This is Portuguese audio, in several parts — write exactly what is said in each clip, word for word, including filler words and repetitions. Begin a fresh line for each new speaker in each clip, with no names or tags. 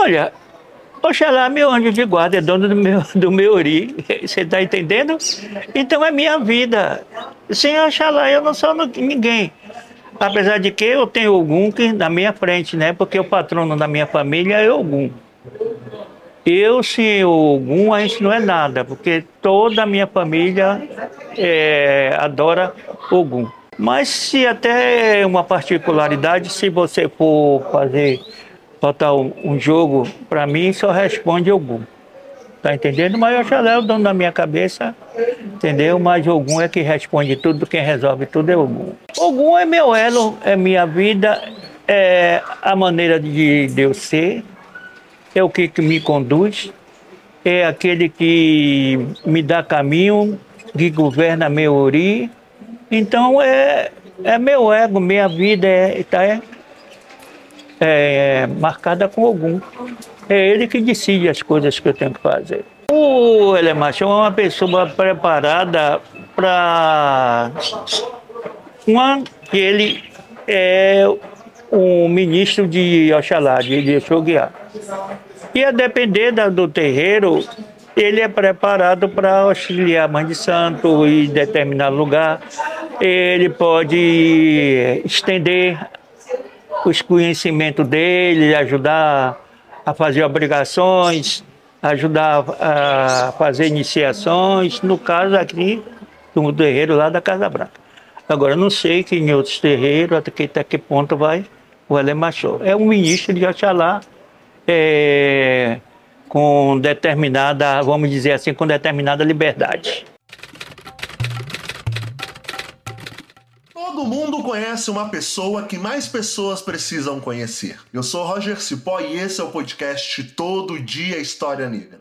Olha, Oxalá, meu anjo de guarda, é dono do meu, do meu ori. Você está entendendo? Então é minha vida. Sem Oxalá, eu não sou ninguém. Apesar de que eu tenho Ogum que na minha frente, né? Porque o patrono da minha família é Ogum. Eu, sem Ogum, a gente não é nada, porque toda a minha família é, adora Ogum. Mas se até uma particularidade, se você for fazer, botar um, um jogo, para mim só responde Ogum. Tá entendendo? Mas Oxalá é o dono da minha cabeça, entendeu? Mas Ogum é que responde tudo, quem resolve tudo é Ogum. Ogum é meu elo, é minha vida, é a maneira de Deus ser, é o que, que me conduz, é aquele que me dá caminho, que governa meu ori. Então é, é meu ego, minha vida é, tá, é, é marcada com Ogum. É ele que decide as coisas que eu tenho que fazer. O Elemacho é uma pessoa preparada para uma que ele é um ministro de Oxalá, de Exoguiá. E a depender da, do terreiro, ele é preparado para auxiliar a Mãe de Santo em determinado lugar. Ele pode estender os conhecimentos dele, ajudar a fazer obrigações, ajudar a fazer iniciações, no caso aqui, no terreiro lá da Casa Branca. Agora, não sei que em outros terreiros, até que, até que ponto vai o Elemacho. É um ministro de Oxalá, é, com determinada, vamos dizer assim, com determinada liberdade.
Todo mundo conhece uma pessoa que mais pessoas precisam conhecer. Eu sou Roger Cipó e esse é o podcast Todo Dia História Negra.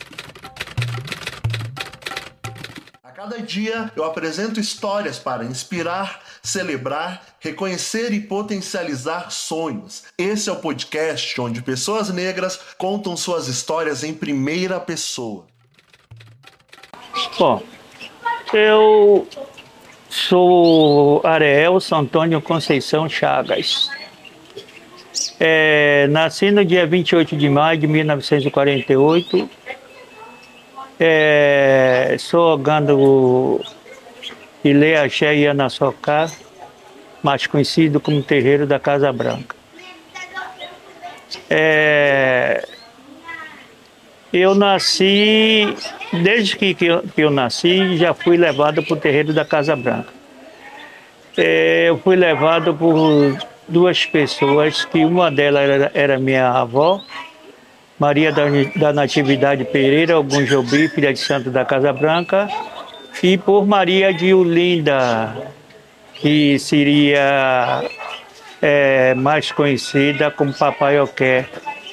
A cada dia eu apresento histórias para inspirar, celebrar, reconhecer e potencializar sonhos. Esse é o podcast onde pessoas negras contam suas histórias em primeira pessoa.
Bom, eu sou Ariel Antônio Conceição Chagas. É, nasci no dia vinte e oito de maio de mil novecentos e quarenta e oito. É, sou Ogando Ilê Axé Ianaçocá, mais conhecido como Terreiro da Casa Branca. É, eu nasci, desde que, que, eu, que eu nasci, já fui levado para o Terreiro da Casa Branca. É, eu fui levado por duas pessoas, que uma delas era, era minha avó, Maria da, da Natividade Pereira, Ogum Jobi, filha de santo da Casa Branca, e por Maria de Olinda, que seria é, mais conhecida como Papai Oqué,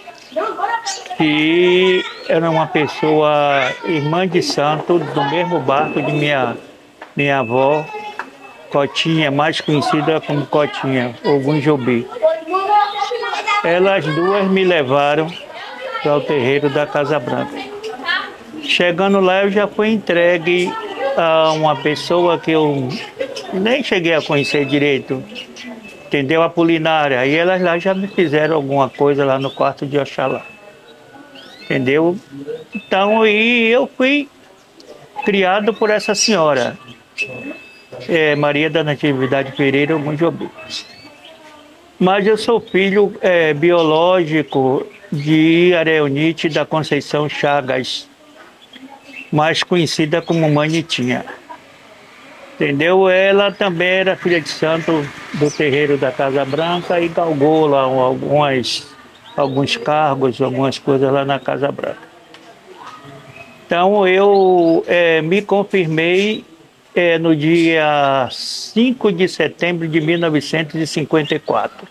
que era uma pessoa irmã de santo do mesmo barco de minha, minha avó, Cotinha, mais conhecida como Cotinha, Ogum Jobi. Elas duas me levaram para o terreiro da Casa Branca. Chegando lá, eu já fui entregue a uma pessoa que eu nem cheguei a conhecer direito, entendeu? A Apolinária. E elas lá já me fizeram alguma coisa lá no quarto de Oxalá, entendeu? Então, e eu fui criado por essa senhora, é, Maria da Natividade Pereira, Ogum Jobi. Mas eu sou filho é, biológico de Areonite da Conceição Chagas, mais conhecida como Mãe Nitinha. Entendeu? Ela também era filha de santo do terreiro da Casa Branca e galgou lá algumas, alguns cargos, algumas coisas lá na Casa Branca. Então eu é, me confirmei é, no dia cinco de setembro de mil novecentos e cinquenta e quatro.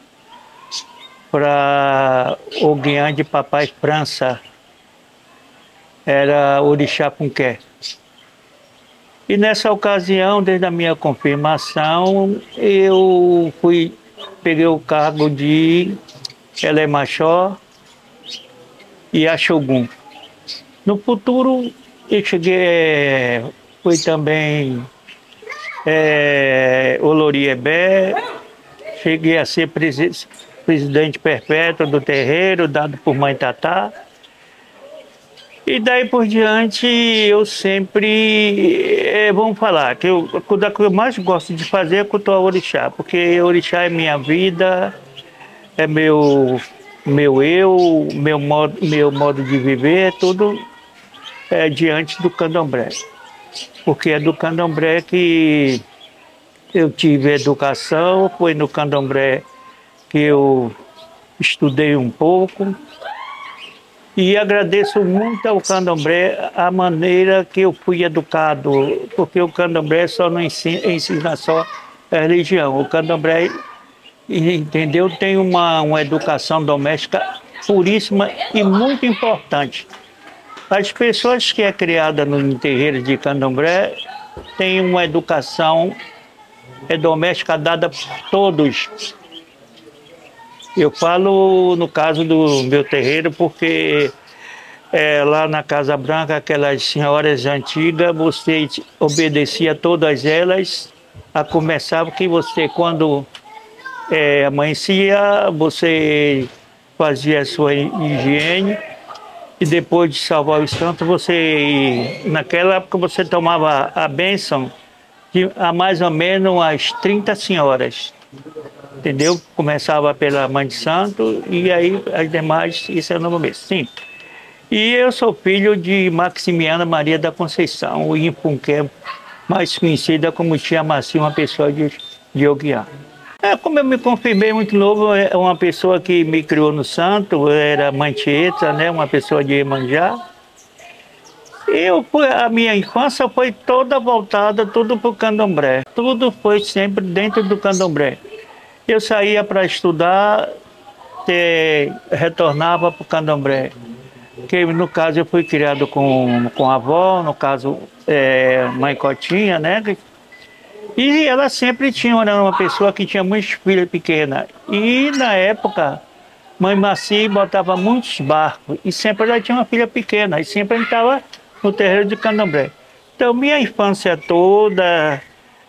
Para o guiã de Papai França, era Orixá Punqué. E nessa ocasião, desde a minha confirmação, eu fui, peguei o cargo de Elemacho e Axogum. No futuro, eu cheguei, fui também é, Oloriebé, cheguei a ser presidente. presidente perpétuo do terreiro, dado por mãe Tatá. E daí por diante eu sempre, é, vamos falar, que eu, o que eu mais gosto de fazer é cultuar o orixá, porque orixá é minha vida, é meu, meu eu, meu modo, meu modo de viver, tudo é diante do candomblé. Porque é do candomblé que eu tive educação, foi no candomblé que eu estudei um pouco. E agradeço muito ao candomblé a maneira que eu fui educado, porque o candomblé só não ensina, ensina só a religião. O candomblé, entendeu, tem uma, uma educação doméstica puríssima e muito importante. As pessoas que é criada no terreiro de candomblé têm uma educação é, doméstica dada por todos. Eu falo no caso do meu terreiro porque é, lá na Casa Branca, aquelas senhoras antigas, você obedecia a todas elas, a começar que você, quando é, amanhecia, você fazia a sua higiene e depois de salvar os santos, você, naquela época você tomava a bênção de a mais ou menos umas trinta senhoras. Entendeu? Começava pela mãe de santo e aí as demais, isso é no começo. Sim. E eu sou filho de Maximiana Maria da Conceição, o Impunqué, mais conhecida como Tia Macia, uma pessoa de, de Oguiá. É, como eu me confirmei muito novo, é uma pessoa que me criou no santo, era mãe Tieta, né? Uma pessoa de Iemanjá. Eu, a minha infância foi toda voltada, tudo para o candomblé. Tudo foi sempre dentro do candomblé. Eu saía para estudar, te, retornava para o candomblé. Que no caso eu fui criado com, com a avó, no caso é, mãe Cotinha, né? E ela sempre tinha, era uma pessoa que tinha muitas filhas pequenas. E na época, mãe Macia botava muitos barcos. E sempre ela tinha uma filha pequena. E sempre a gente estava no terreiro de candomblé. Então minha infância toda,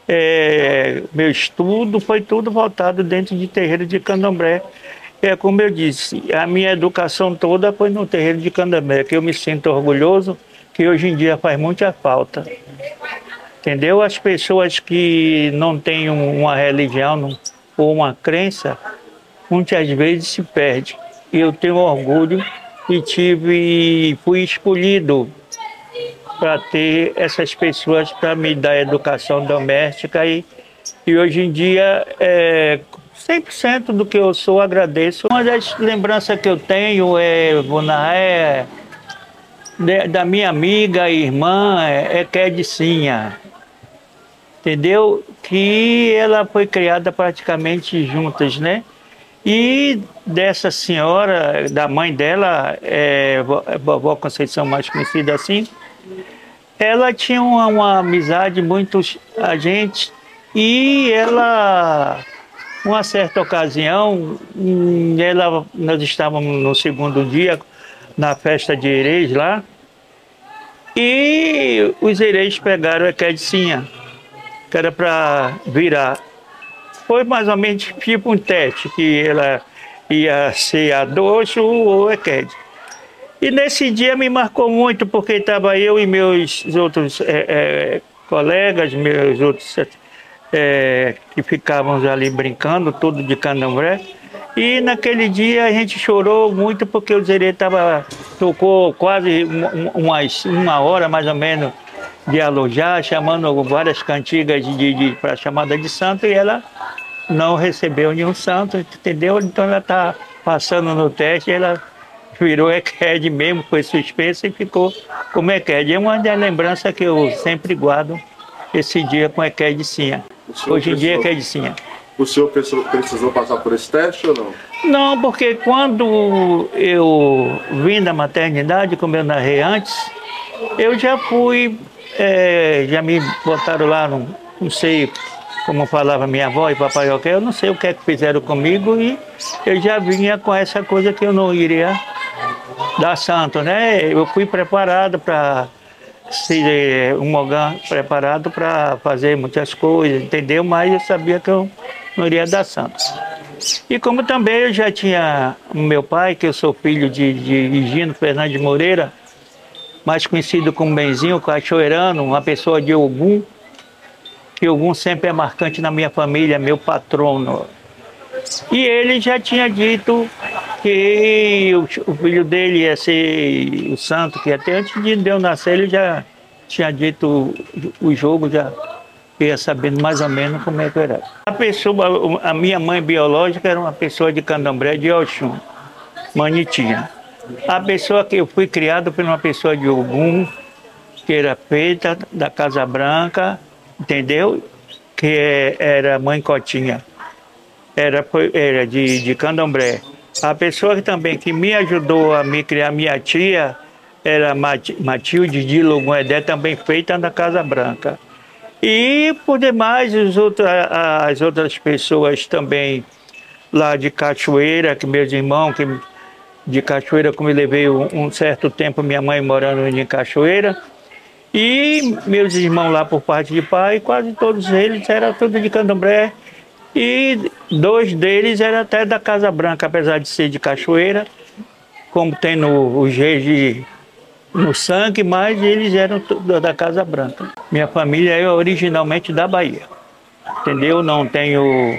é, meu estudo, foi tudo voltado dentro de terreiro de candomblé. É como eu disse, a minha educação toda foi no terreiro de candomblé, que eu me sinto orgulhoso, que hoje em dia faz muita falta. Entendeu? As pessoas que não têm uma religião ou uma crença, muitas vezes se perdem. Eu tenho orgulho e tive, fui escolhido para ter essas pessoas para me dar educação doméstica e, e hoje em dia, é, cem por cento do que eu sou, agradeço. Uma das lembranças que eu tenho é, é da minha amiga e irmã, é, é Quedicinha. Entendeu? Que ela foi criada praticamente juntas, né? E dessa senhora, da mãe dela, é, vovó Conceição, mais conhecida assim, ela tinha uma, uma amizade muito a gente e ela, uma certa ocasião, ela, nós estávamos no segundo dia na festa de Herês lá e os Herês pegaram a Quedicinha, que era para virar. Foi mais ou menos tipo um teste, que ela ia ser a Doxo ou a Qued. E nesse dia me marcou muito, porque estava eu e meus outros é, é, colegas, meus outros é, que ficávamos ali brincando, tudo de candomblé. E naquele dia a gente chorou muito, porque o Zerê tava, tocou quase umas, uma hora mais ou menos de alojar, chamando várias cantigas de, de, para chamada de santo, e ela não recebeu nenhum santo, entendeu? Então ela está passando no teste, ela virou Equed mesmo, foi suspensa e ficou como Equed. É uma das lembranças que eu sempre guardo, esse dia com Equedicinha. Hoje em dia é Equedicinha.
O senhor precisou passar por esse teste ou não?
Não, porque quando eu vim da maternidade, como eu narrei antes, eu já fui, é, já me botaram lá, não, não sei como falava minha avó e papai Oqué, eu não sei o que é que fizeram comigo e eu já vinha com essa coisa que eu não iria dar santo, né? Eu fui preparado para ser um mogã, preparado para fazer muitas coisas, entendeu? Mas eu sabia que eu não iria dar santo. E como também eu já tinha meu pai, que eu sou filho de, de Higino Fernandes Moreira, mais conhecido como Benzinho, cachoeirano, uma pessoa de Ogum, que Ogum sempre é marcante na minha família, meu patrono. E ele já tinha dito que o, o filho dele ia ser o santo, que até antes de eu nascer ele já tinha dito o, o jogo, já ia sabendo mais ou menos como é que era. A pessoa, a minha mãe biológica era uma pessoa de Candomblé, de Oxum, Manitinha. A pessoa que eu fui criado por uma pessoa de Ogum, que era feita da Casa Branca, entendeu? Que era Mãe Cotinha. Era, era de, de Candomblé. A pessoa que também que me ajudou a me criar, minha tia, era Matilde de Logunedé, também feita na Casa Branca. E, por demais, os outros, as outras pessoas também lá de Cachoeira, que meus irmãos, que de Cachoeira, como eu levei um, um certo tempo, minha mãe morando em Cachoeira, e meus irmãos lá por parte de pai, quase todos eles eram tudo de Candomblé. E dois deles eram até da Casa Branca, apesar de ser de Cachoeira, como tem no, os reis de, no sangue, mas eles eram da Casa Branca. Minha família é originalmente da Bahia, entendeu? Não tenho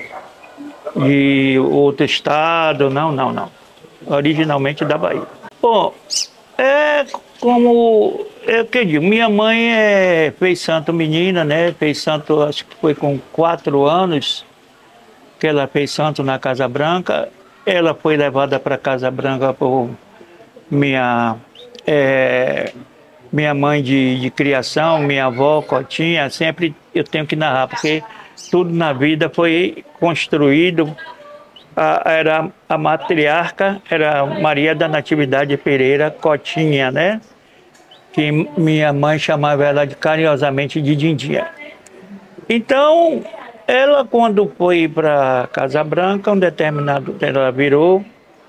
de outro estado, não, não, não. Originalmente da Bahia. Bom, é como é que eu digo, minha mãe é, fez santo menina, né? Fez santo, acho que foi com quatro anos. Que ela fez santo na Casa Branca. Ela foi levada para a Casa Branca por minha, é, minha mãe de, de criação, minha avó, Cotinha. Sempre eu tenho que narrar, porque tudo na vida foi construído. A, era a matriarca, era Maria da Natividade Pereira Cotinha, né? Que minha mãe chamava ela de, carinhosamente de Dindinha. Então, ela, quando foi para Casa Branca, um determinado tempo ela virou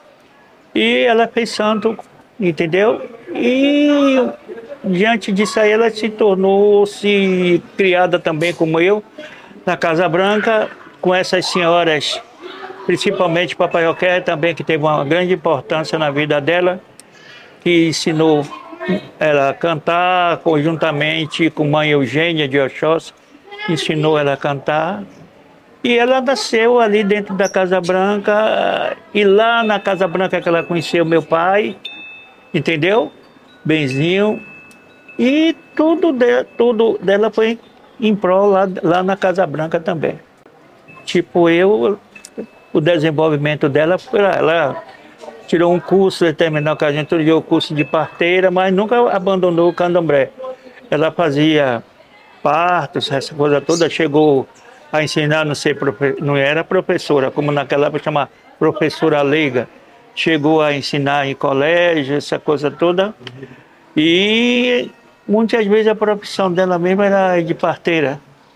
e ela fez santo, entendeu? E diante disso aí ela se tornou-se criada também como eu, na Casa Branca, com essas senhoras, principalmente Papai Roqué também, que teve uma grande importância na vida dela, que ensinou ela a cantar conjuntamente com mãe Eugênia de Oxóssi, ensinou ela a cantar. E ela nasceu ali dentro da Casa Branca, e lá na Casa Branca que ela conheceu meu pai, entendeu? Benzinho. E tudo, de, tudo dela foi em prol lá, lá na Casa Branca também. Tipo eu, o desenvolvimento dela foi lá. Ela tirou um curso determinado, que a gente tirou o curso de parteira, mas nunca abandonou o candomblé. Ela fazia partos, essa coisa toda, chegou a ensinar, não, ser profe... não era professora, como naquela época chama professora leiga, chegou a ensinar em colégio, essa coisa toda, e muitas vezes a profissão dela mesma era de parteira,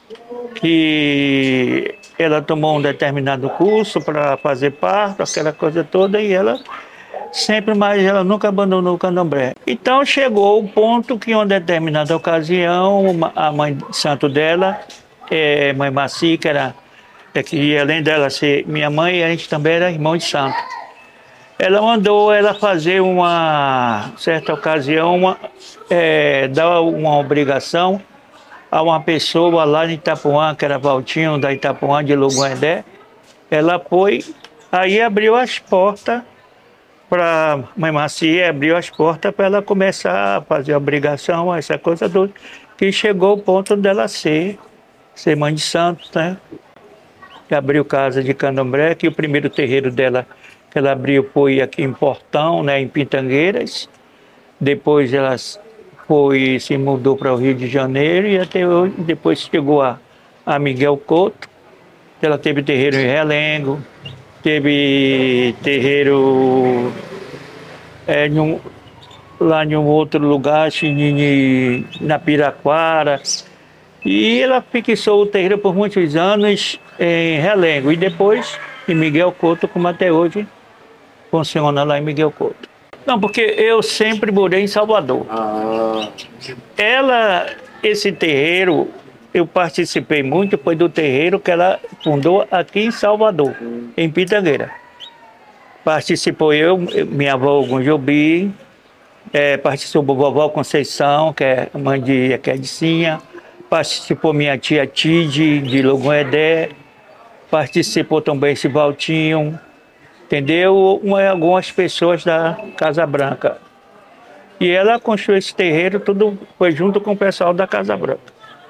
que ela tomou um determinado curso para fazer parto, aquela coisa toda, e ela sempre, mas ela nunca abandonou o candomblé. Então chegou o ponto que em uma determinada ocasião, a mãe de santo dela, é, mãe Maci, que era, é, que além dela ser minha mãe, a gente também era irmão de santo. Ela mandou ela fazer uma, certa ocasião, uma, é, dar uma obrigação a uma pessoa lá em Itapuã, que era Valtinho da Itapuã de Logunedé. Ela foi, aí abriu as portas para mãe Macia, abriu as portas para ela começar a fazer a obrigação, essa coisa toda, que chegou ao ponto dela ser, ser mãe de santo, né? Que abriu casa de candomblé, que o primeiro terreiro dela que ela abriu foi aqui em Portão, né, em Pitangueiras. Depois ela foi, se mudou para o Rio de Janeiro e até hoje, depois chegou a, a Miguel Couto. Ela teve terreiro em Relengo, teve terreiro é, em um, lá em um outro lugar, assim, na Piraquara. E ela fixou o terreiro por muitos anos em Relengo. E depois em Miguel Couto, como até hoje funciona lá em Miguel Couto. Não, porque eu sempre morei em Salvador. Ah. Ela, esse terreiro, eu participei muito, foi do terreiro que ela fundou aqui em Salvador. Hum. em Pitangueira. Participou eu, minha avó Gunjobi, é, participou a vovó Conceição, que é mãe de que é de Cinha, participou minha tia Tide, de Logoedé, participou também esse Valtinho, entendeu? Algumas pessoas da Casa Branca. E ela construiu esse terreiro, tudo foi junto com o pessoal da Casa Branca.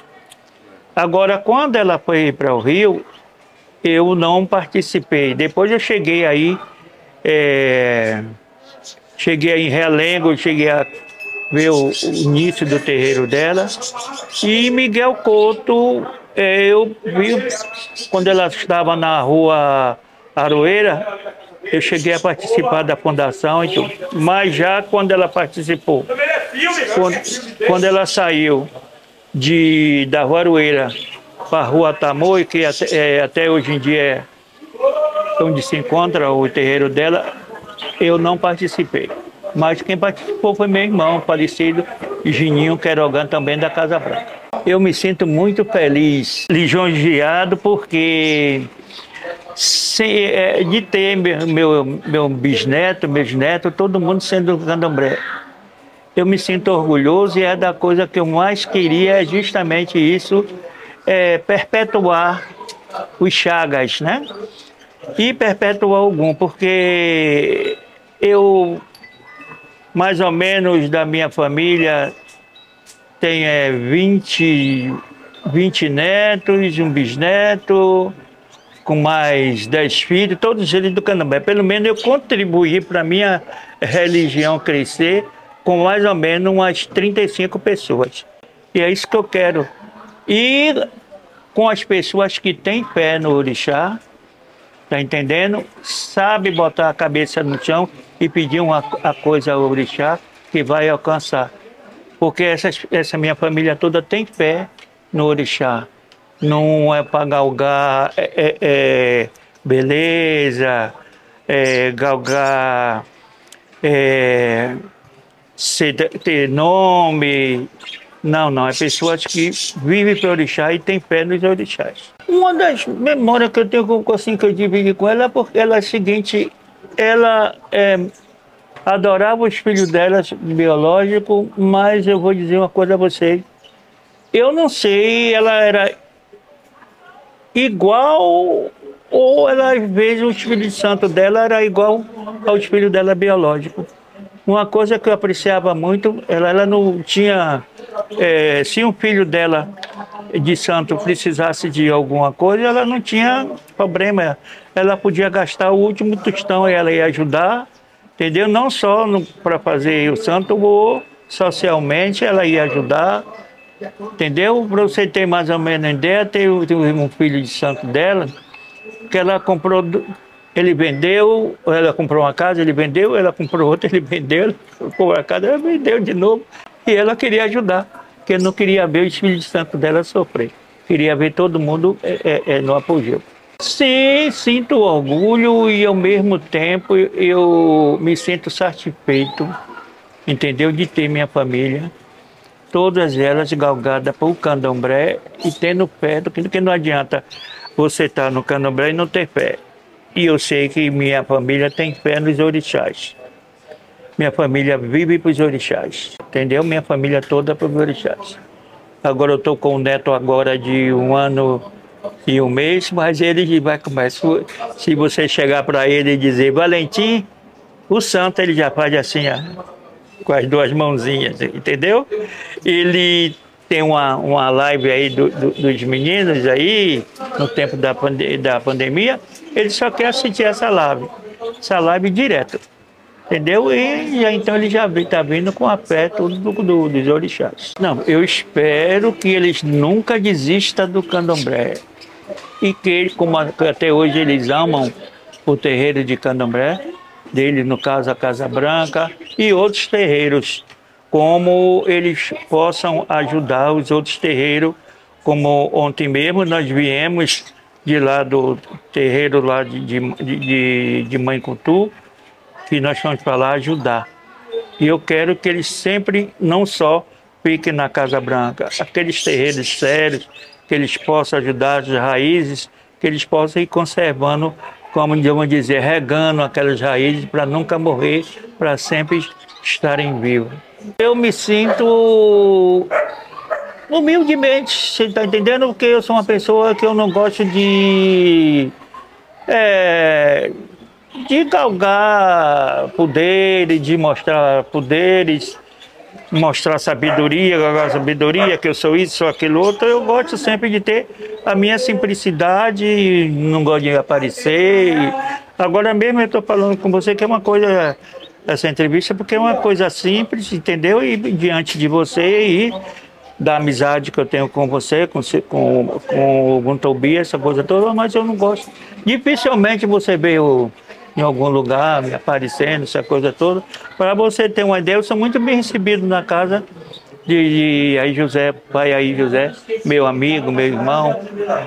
Agora, quando ela foi para o Rio, eu não participei. Depois eu cheguei aí, é, cheguei aí em Realengo, cheguei a ver o, o início do terreiro dela. E Miguel Couto, é, eu vi quando ela estava na rua Aroeira, eu cheguei a participar da fundação e tudo. Mas já quando ela participou, quando, quando ela saiu de, da Rua Aroeira para a Rua Tamoio, que até, é, até hoje em dia é onde se encontra o terreiro dela, eu não participei. Mas quem participou foi meu irmão falecido, Gininho Querogan, também da Casa Branca. Eu me sinto muito feliz, lisonjeado, porque se, é, de ter meu, meu, meu bisneto, meus netos, todo mundo sendo do candomblé. Eu me sinto orgulhoso e é da coisa que eu mais queria, é justamente isso, é, perpetuar os Chagas, né? E perpetuar algum, porque eu, mais ou menos da minha família, tem é, vinte, vinte netos, um bisneto, com mais dez filhos, todos eles do candomblé. Pelo menos eu contribuí para a minha religião crescer com mais ou menos umas trinta e cinco pessoas. E é isso que eu quero. E com as pessoas que têm fé no orixá, tá entendendo? Sabe botar a cabeça no chão e pedir uma a coisa ao orixá que vai alcançar. Porque essa, essa minha família toda tem fé no orixá. Não é para galgar é, é, é, beleza, é, galgar, é, ser, ter nome. Não, não. É pessoas que vivem para o orixá e têm fé nos orixás. Uma das memórias que eu tenho assim, que eu dividi com ela é porque ela é a seguinte, ela é, adorava os filhos dela biológicos, mas eu vou dizer uma coisa a vocês. Eu não sei, ela era igual ou ela às vezes o Espírito Santo dela era igual aos filhos dela biológicos. Uma coisa que eu apreciava muito, ela, ela não tinha, é, se um filho dela de santo precisasse de alguma coisa, ela não tinha problema, ela podia gastar o último tostão e ela ia ajudar, entendeu? Não só para fazer o santo, ou socialmente ela ia ajudar. Entendeu? Para você ter mais ou menos ideia, tem um filho de santo dela, que ela comprou, ele vendeu, ela comprou uma casa, ele vendeu, ela comprou outra, ele vendeu, ela comprou a casa, ela vendeu de novo. E ela queria ajudar, porque não queria ver os filhos de santo dela sofrer. Queria ver todo mundo é, é, no apogeu. Sim, sinto orgulho e ao mesmo tempo eu me sinto satisfeito, entendeu? De ter minha família. Todas elas galgadas para o candomblé e tendo fé, porque não adianta você estar no candomblé e não ter fé. E eu sei que minha família tem fé nos orixás. Minha família vive para os orixás, entendeu? Minha família toda para os orixás. Agora eu estou com um neto agora de um ano e um mês, mas ele vai começar. Se você chegar para ele e dizer, Valentim, o santo, ele já faz assim, ó, com as duas mãozinhas, entendeu? Ele tem uma, uma live aí do, do, dos meninos aí, no tempo da, pande da pandemia, ele só quer assistir essa live, essa live direto, entendeu? E já, então ele já está vindo com a fé tudo do, do, dos orixás. Não, eu espero que eles nunca desistam do candomblé e que, como até hoje eles amam o terreiro de candomblé, dele, no caso a Casa Branca, e outros terreiros, como eles possam ajudar os outros terreiros, como ontem mesmo nós viemos de lá do terreiro lá de, de, de, de Mãe Coutu, que nós fomos para lá ajudar. E eu quero que eles sempre, não só fiquem na Casa Branca, aqueles terreiros sérios, que eles possam ajudar as raízes, que eles possam ir conservando como vamos dizer, regando aquelas raízes para nunca morrer, para sempre estarem vivos. Eu me sinto humildemente, você está entendendo? Porque eu sou uma pessoa que eu não gosto de, é, de galgar poderes, de mostrar poderes, mostrar sabedoria, galgar sabedoria, que eu sou isso, sou aquilo outro. Eu gosto sempre de ter a minha simplicidade, não gosto de aparecer. Agora mesmo eu estou falando com você que é uma coisa, essa entrevista, porque é uma coisa simples, entendeu? E diante de você e da amizade que eu tenho com você, com, com, com, com o Tobias, essa coisa toda, mas eu não gosto. Dificilmente você vê o, em algum lugar me aparecendo, essa coisa toda. Para você ter uma ideia, eu sou muito bem recebido na casa de, de aí José, pai aí José, meu amigo, meu irmão.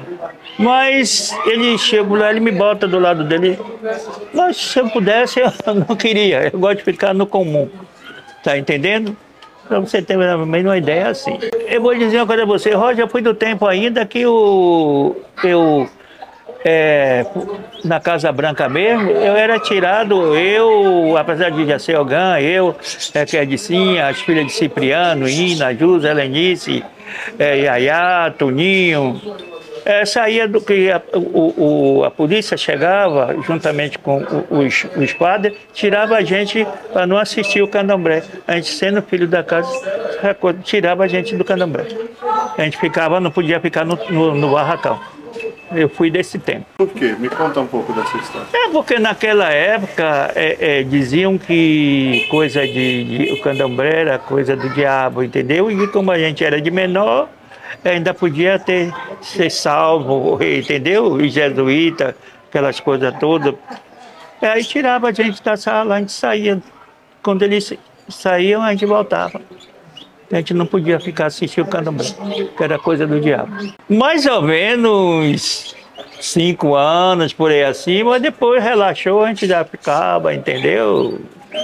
Mas ele chega lá, ele me bota do lado dele. Mas se eu pudesse, eu não queria. Eu gosto de ficar no comum. Tá entendendo? Para você ter uma ideia assim. Eu vou dizer uma coisa a você, Roger, eu fui do tempo ainda que o, eu, é, na Casa Branca mesmo, eu era tirado, eu, apesar de já ser Ogan, eu, é, que é de Sim, as filhas de Cipriano, Ina, Júlia, Helenice, é, Yaya, Toninho, é, saía do que a, o, o, a polícia chegava, juntamente com os, os padres, tirava a gente para não assistir o candomblé. A gente, sendo filho da casa, tirava a gente do candomblé. A gente ficava, não podia ficar no, no, no barracão. Eu fui desse tempo.
Por quê? Me conta um pouco dessa história.
É porque naquela época é, é, diziam que coisa de, de o candomblé era coisa do diabo, entendeu? E como a gente era de menor, ainda podia ter, ser salvo, entendeu? Os jesuítas, aquelas coisas todas. Aí tirava a gente da sala, a gente saía. Quando eles saíam, a gente voltava. A gente não podia ficar assistindo o candomblé, que era coisa do diabo. Mais ou menos cinco anos, por aí assim, mas depois relaxou, a gente já ficava, entendeu?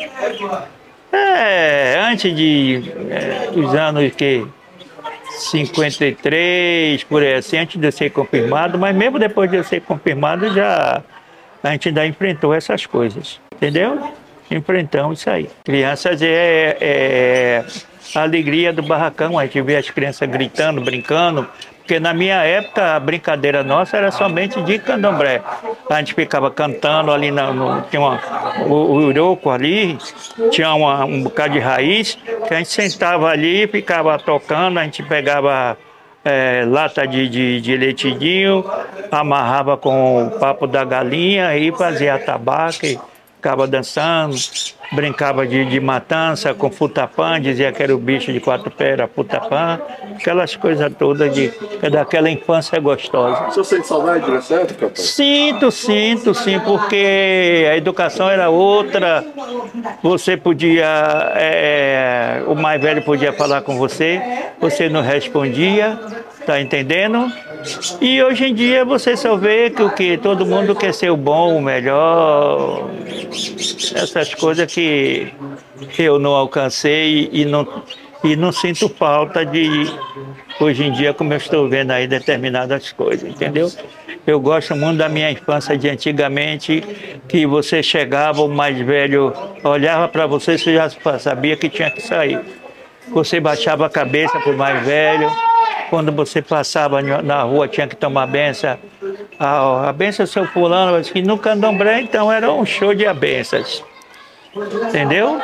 É, antes de é, os anos que cinquenta e três, por aí assim, antes de eu ser confirmado, mas mesmo depois de eu ser confirmado, já a gente ainda enfrentou essas coisas, entendeu? Enfrentamos isso aí. Crianças é, é a alegria do barracão, a gente vê as crianças gritando, brincando, porque na minha época a brincadeira nossa era somente de candomblé. A gente ficava cantando ali, na, no, tinha uma, o, o uroco ali, tinha uma, um bocado de raiz, que a gente sentava ali e ficava tocando, a gente pegava é, lata de, de, de leitidinho, amarrava com o papo da galinha e fazia tabaco, e ficava dançando, brincava de, de matança com futapã, dizia que era o bicho de quatro pés, era futapã, aquelas coisas todas de, daquela infância gostosa.
O senhor sente saudade dessa época, pai?
Sinto, sinto, sim, porque a educação era outra, você podia, é, o mais velho podia falar com você, você não respondia, tá entendendo? E hoje em dia você só vê que o que todo mundo quer ser o bom, o melhor, essas coisas que eu não alcancei e não, e não sinto falta de, hoje em dia, como eu estou vendo aí determinadas coisas, entendeu? Eu gosto muito da minha infância de antigamente, que você chegava, o mais velho olhava para você, você já sabia que tinha que sair. Você baixava a cabeça para o mais velho. Quando você passava na rua, tinha que tomar a benção. A, a benção, seu fulano, que no candomblé, então, era um show de benças. Entendeu?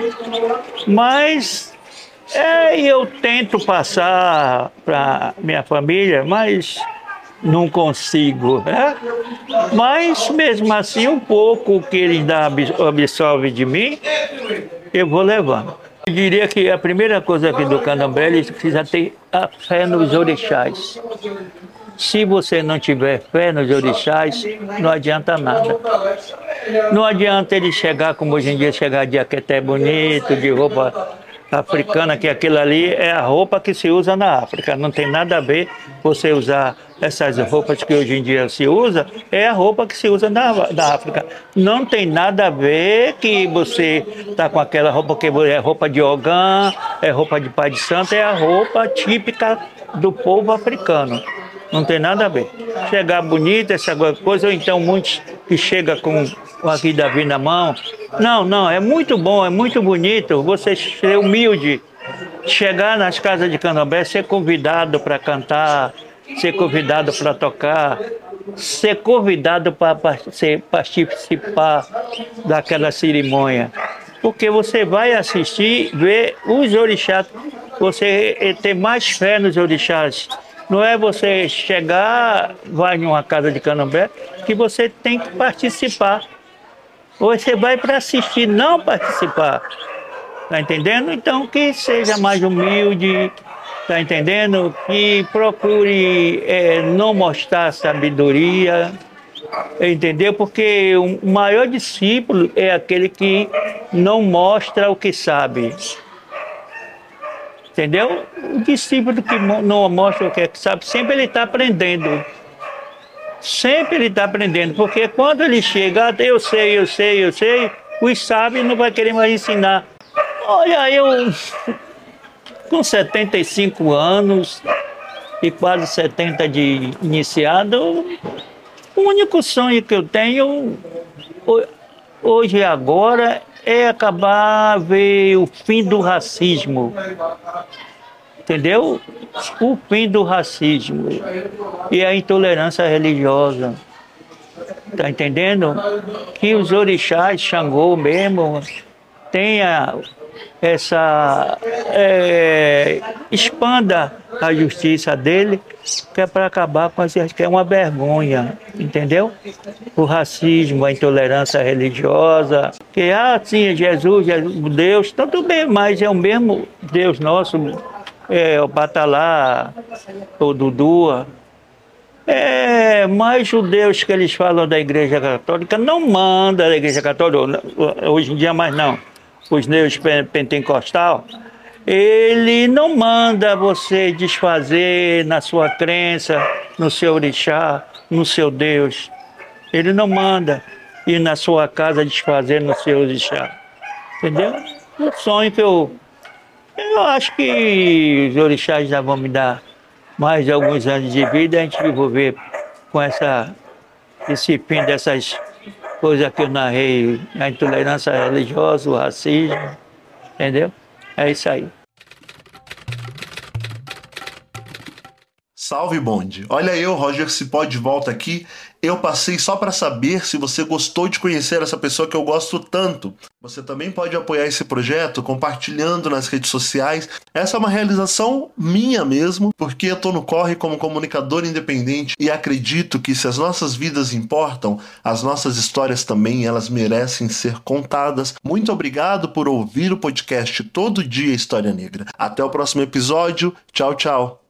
Mas é, eu tento passar para minha família, mas não consigo, né? Mas, mesmo assim, um pouco que eles absorvem de mim, eu vou levando. Eu diria que a primeira coisa aqui do candomblé, eles precisam ter a fé nos orixás. Se você não tiver fé nos orixás, não adianta nada. Não adianta ele chegar, como hoje em dia, chegar de aqueté bonito, de roupa africana, que aquilo ali é a roupa que se usa na África. Não tem nada a ver você usar essas roupas que hoje em dia se usa, é a roupa que se usa na, na África. Não tem nada a ver que você está com aquela roupa que é roupa de Ogã, é roupa de Pai de Santo, é a roupa típica do povo africano. Não tem nada a ver. Chegar bonito, essa coisa, ou então muitos que chegam com o aqui Davi na mão. Não, não, é muito bom, é muito bonito você ser humilde, chegar nas casas de candomblé, ser convidado para cantar, ser convidado para tocar, ser convidado para participar daquela cerimônia. Porque você vai assistir, ver os orixás, você ter mais fé nos orixás. Não é você chegar, vai numa casa de candomblé, que você tem que participar. Você vai para assistir, não participar. Tá entendendo? Então, que seja mais humilde, tá entendendo? Que procure é, não mostrar sabedoria, entendeu? Porque o maior discípulo é aquele que não mostra o que sabe. Entendeu? O discípulo que não mostra o que sabe, sempre ele está aprendendo. Sempre ele está aprendendo, porque quando ele chega, eu sei, eu sei, eu sei, os sábios não vai querer mais ensinar. Olha, eu com setenta e cinco anos e quase setenta de iniciado, o único sonho que eu tenho hoje e agora é acabar ver o fim do racismo. Entendeu? O fim do racismo e a intolerância religiosa. Tá entendendo? Que os orixás, Xangô mesmo, tenha essa... É, expanda a justiça dele, que é para acabar com isso, que é uma vergonha, entendeu? O racismo, a intolerância religiosa, que, ah, sim, Jesus, Jesus, Deus, tudo bem, mas é o mesmo Deus nosso, é, o Batalá, o Dudu, é, mas os Deus que eles falam da Igreja Católica não manda da Igreja Católica, hoje em dia mais não, os Deus pentecostal, ele não manda você desfazer na sua crença, no seu orixá, no seu Deus. Ele não manda ir na sua casa desfazer no seu orixá. Entendeu? Um sonho que eu... Eu acho que os orixás já vão me dar mais de alguns anos de vida, a gente viver com essa, esse fim dessas coisas que eu narrei, a intolerância religiosa, o racismo, entendeu? É isso aí.
Salve, bonde! Olha eu, Roger Cipó, de volta aqui. Eu passei só para saber se você gostou de conhecer essa pessoa que eu gosto tanto. Você também pode apoiar esse projeto compartilhando nas redes sociais. Essa é uma realização minha mesmo, porque eu tô no corre como comunicador independente e acredito que se as nossas vidas importam, as nossas histórias também, elas merecem ser contadas. Muito obrigado por ouvir o podcast Todo Dia História Negra. Até o próximo episódio. Tchau, tchau.